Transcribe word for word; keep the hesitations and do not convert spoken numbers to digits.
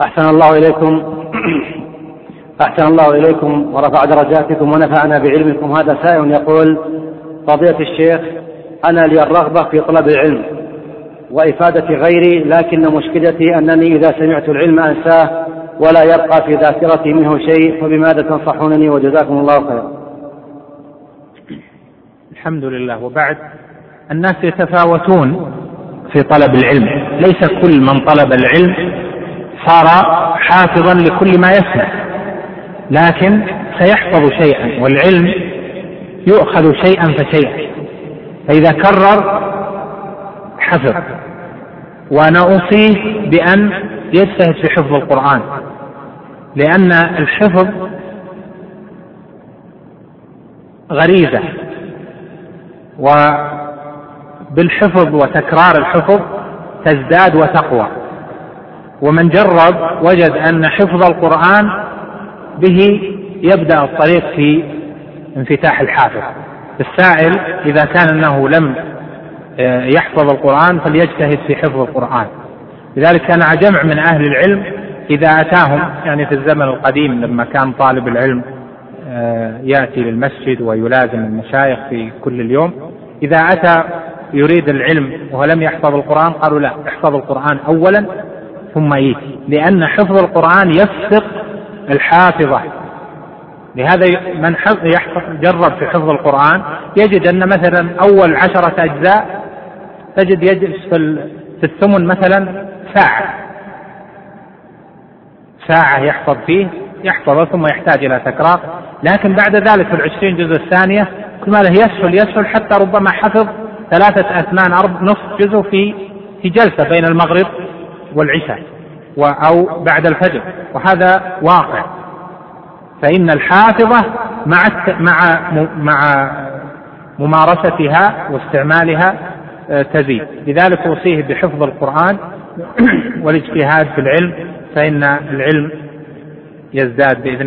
أحسن الله إليكم أحسن الله إليكم ورفع درجاتكم ونفعنا بعلمكم. هذا سائل يقول: فضيلة الشيخ، أنا لي الرغبة في طلب العلم وإفادة غيري، لكن مشكلتي أنني إذا سمعت العلم أنساه ولا يبقى في ذاكرتي منه شيء، فبماذا تنصحونني وجزاكم الله خيرا؟ الحمد لله. وبعد، الناس يتفاوتون في طلب العلم، ليس كل من طلب العلم صار حافظا لكل ما يسمع، لكن سيحفظ شيئا، والعلم يؤخذ شيئا فشيئا، فإذا كرر حفظ. وأنا أوصيه بأن يجتهد في حفظ القرآن، لأن الحفظ غريزة، وبالحفظ وتكرار الحفظ تزداد وتقوى. ومن جرب وجد أن حفظ القرآن به يبدأ الطريق في انفتاح الحافظ. السائل إذا كان أنه لم يحفظ القرآن فليجتهد في حفظ القرآن. لذلك كان جمع من أهل العلم إذا أتاهم، يعني في الزمن القديم لما كان طالب العلم يأتي للمسجد ويلازم المشايخ في كل اليوم، إذا أتى يريد العلم ولم يحفظ القرآن قالوا: لا، احفظ القرآن أولا ثم يأتي، لأن حفظ القرآن يفسق الحافظة. لهذا من يحفظ جرب في حفظ القرآن يجد أن مثلا أول عشرة أجزاء تجد يجلس في الثمن مثلا ساعة ساعة يحفظ فيه يحفظ ثم يحتاج إلى تكرار. لكن بعد ذلك في العشرين جزء الثانية كل ما له يسهل يسهل، حتى ربما حفظ ثلاثة أثمان أربع نصف جزء في في جلسة بين المغرب والعشاء أو بعد الفجر، وهذا واقع. فإن الحافظة مع مع مع ممارستها واستعمالها تزيد. لذلك أوصيه بحفظ القرآن والاجتهاد في العلم، فإن العلم يزداد بإذن